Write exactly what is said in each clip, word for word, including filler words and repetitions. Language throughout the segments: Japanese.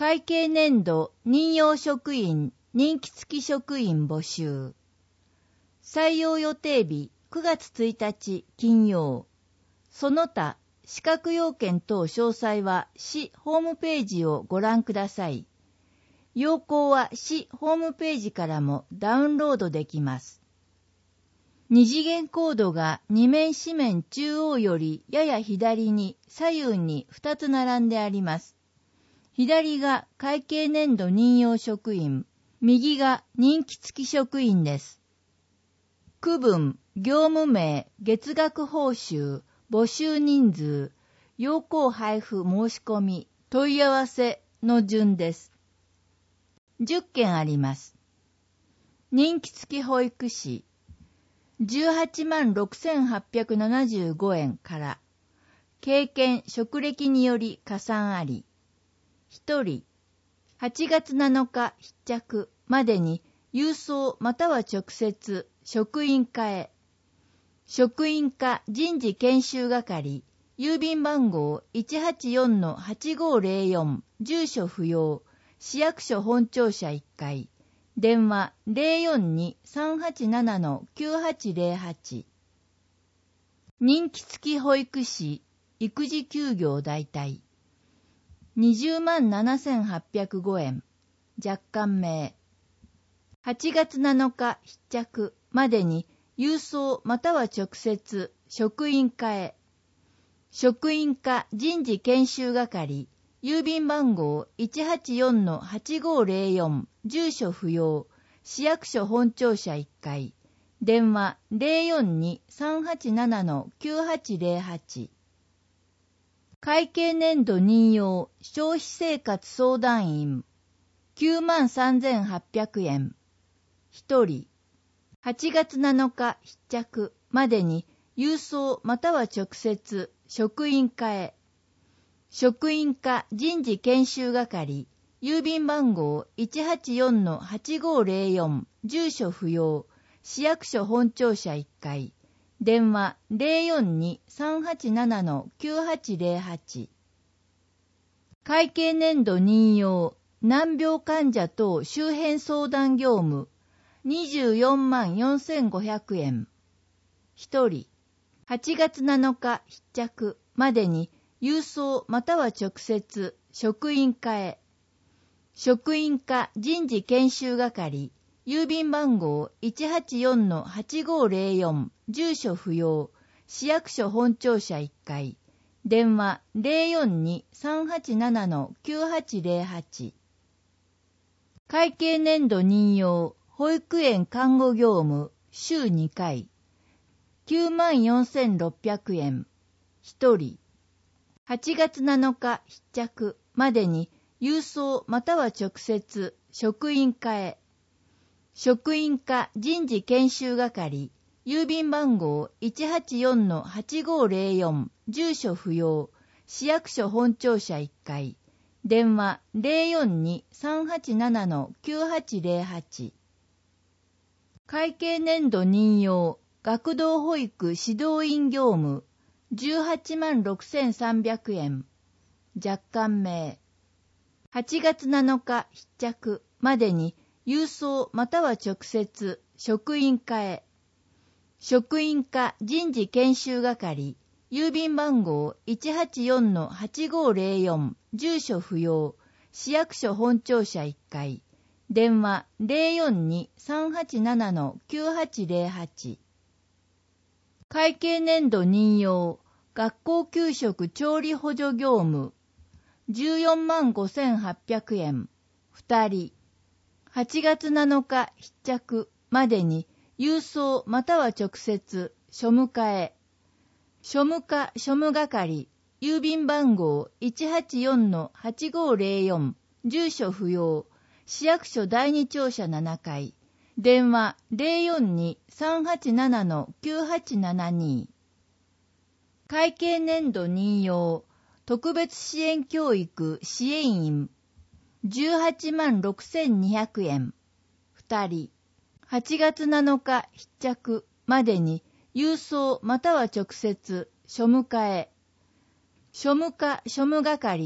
会計年度任用職員任期付き職員募集。採用予定日くがつついたち金曜。その他資格要件等詳細は市ホームページをご覧ください。要項は市ホームページからもダウンロードできます。二次元コードが二面四面中央よりやや左に左右にふたつ並んであります。左が会計年度任用職員、右が任期付き職員です。区分、業務名、月額報酬、募集人数、要項配布申し込み、問い合わせの順です。じゅっけんあります。任期付き保育士、じゅうはちまんろくせんはっぴゃくななじゅうごえんから、経験、職歴により加算あり、ひとり、はちがつなのか必着までに郵送または直接職員課へ、職員課人事研修係、郵便番号 いちはちよんのはちごーぜろよん、住所不要、市役所本庁舎いっかい、電話 ゼロよんにーさんはちななのきゅうはちゼロはち。任期付き保育士、育児休業代替。にじゅうまんななせんはっぴゃくごえん、若干名。はちがつなのか必着までに郵送または直接職員課へ、職員課人事研修係、郵便番号 いちはちよんのはちごーぜろよん、住所不要、市役所本庁舎いっかい、電話 ゼロよんにーさんはちななのきゅうはちゼロはち。会計年度任用消費生活相談員、きゅうまんさんぜんはっぴゃくえん、ひとり、はちがつなのか必着までに郵送または直接職員課へ、職員課人事研修係、郵便番号 いちはちよんのはちごーぜろよん、住所不要、市役所本庁舎いっかい、電話 ゼロよんにーさんはちななのきゅうはちゼロはち。会計年度任用難病患者等周辺相談業務にじゅうよんまんよんせんごひゃくえん、ひとり、はちがつなのか必着までに郵送または直接職員課へ、職員課人事研修係、郵便番号 いちはちよんのはちごーぜろよん、住所不要、市役所本庁舎いっかい、電話 ゼロよんにーさんはちななのきゅうはちゼロはち。会計年度任用保育園看護業務週にかい、きゅうまんよんせんろっぴゃくえん、ひとり、はちがつなのか必着までに郵送または直接職員課へ、職員課人事研修係、郵便番号 いちはちよんのはちごーぜろよん、住所不要、市役所本庁舎いっかい、電話 ゼロよんにーさんはちななのきゅうはちゼロはち。会計年度任用学童保育指導員業務じゅうはちまんろくせんさんびゃくえん、若干名。はちがつなのか必着までに郵送または直接職員課へ、職員課人事研修係、郵便番号 いちはちよんのはちごーぜろよん、住所不要、市役所本庁舎いっかい、電話 ゼロよんにーさんはちななのきゅうはちゼロはち。会計年度任用学校給食調理補助業務じゅうよんまんごせんはっぴゃくえん、ふたり、はちがつなのか必着までに郵送または直接庶務課へ、庶務課庶務係、郵便番号 いちはちよんのはちごーぜろよん、住所不要、市役所だいに庁舎ななかい、電話 ゼロよんにーさんはちななのきゅうはちななに。会計年度任用特別支援教育支援員じゅうはちまんろくせんにひゃくえん、ふたり、はちがつなのか必着までに郵送または直接庶務課へ、庶務課庶務係、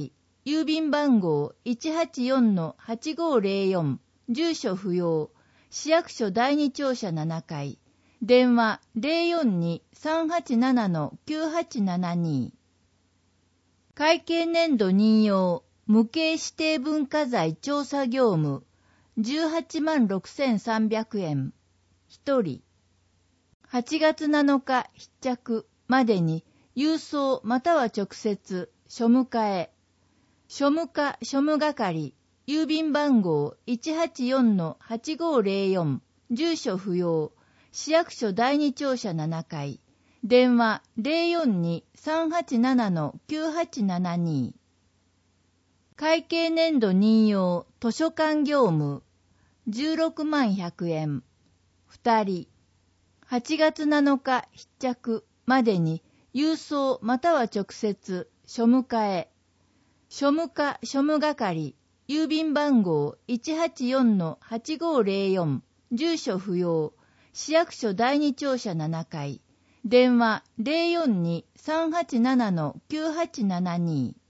郵便番号 いちはちよんのはちごーぜろよん、住所不要、市役所だいに庁舎ななかい、電話 ゼロよんに さんはちなな きゅうはちななに。会計年度任用、無形指定文化財調査業務、じゅうはちまんろくせんさんびゃくえん、ひとり。はちがつなのか必着までに郵送または直接、庶務課へ。庶務課庶務係、郵便番号 いちはちよんのはちごーぜろよん、住所不要、市役所だいに庁舎ななかい、電話 ゼロよんに さんはちなな きゅうはちななに。会計年度任用図書館業務、じゅうろくまんひゃくえん、ふたり。はちがつなのか必着までに郵送または直接、庶務課へ。庶務課庶務係、郵便番号 いちはちよんのはちごーぜろよん、住所不要、市役所だいに庁舎ななかい、電話 ゼロよんに さんはちなな きゅうはちななに。